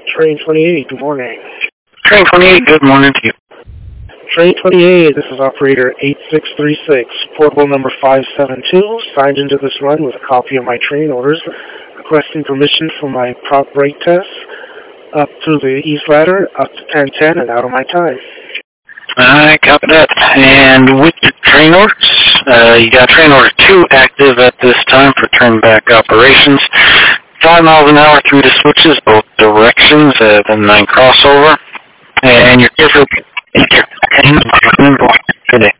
Train 28, good morning. Train 28, good morning to you. Train 28, this is operator 8636, portable number 572, signed into this run with a copy of my train orders, requesting permission for my prop brake test, up to the east ladder, up to 1010, and out of my time. Alright, copy that. And with your train orders, you got train order 2 active at this time for turn back operations. 5 miles an hour through the switches, both directions, the 9 crossover. And your schedule today.